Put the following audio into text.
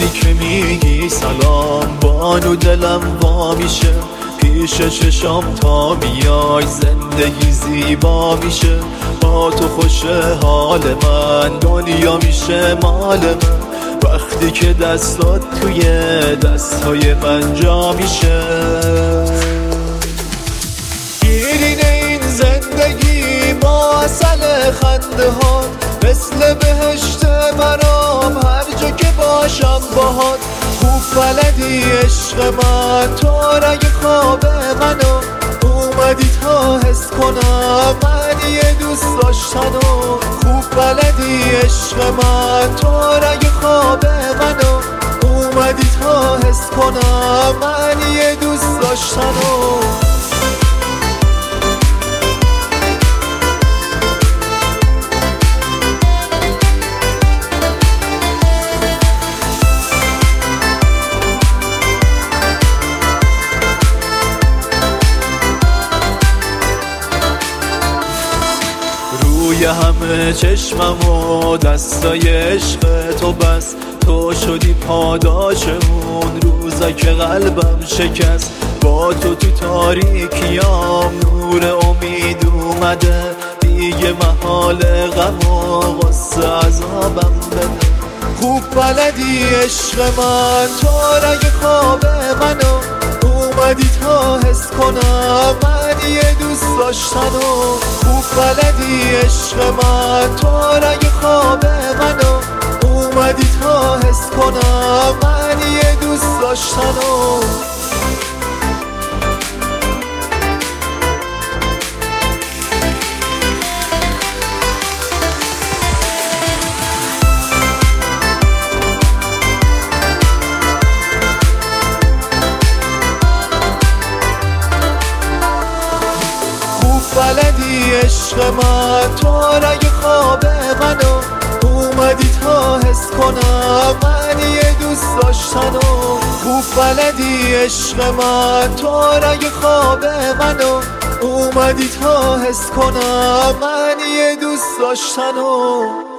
وقتی که میگی سلام بانو دلم وا میشه، پیش چشام تا میای زندگی زیبا میشه. با تو خوشه حال من، دنیا میشه مال من، وقتی که دستات توی دستای من جا میشه. گیرین این زندگی با اصل خنده ها، مثل بهشت برام هر جا که باشم باهات. خوب بلدی عشق من، تو رگ خواب منو اومدی تا حس کنم معنی دوست داشتنو. خوب بلدی عشق من، تو رگ خواب منو اومدی تا حس کنم معنی دوست داشتنو. روی همه چشمم و دستای عشق تو بس، تو شدی پاداشمون روزا که قلبم شکست. با تو تو تاریکیام نور امید اومده، دیگه محال غم و غصه عذابم بده. خوب بلدی عشق من، تو رگ خواب منو اومدی تا حس کنم معنی دوست داشتنو. خوب بلدی عشق من، تو رگ خواب منو اومدی تا حس کنم معنی دوست داشتنو. بلدی عشق من، تو رگ خواب منو اومدی تا حس کنم معنی دوست داشتنو. خوب بلدی عشق من، تو رگ خواب منو اومدی تا حس کنم معنی دوست داشتنو.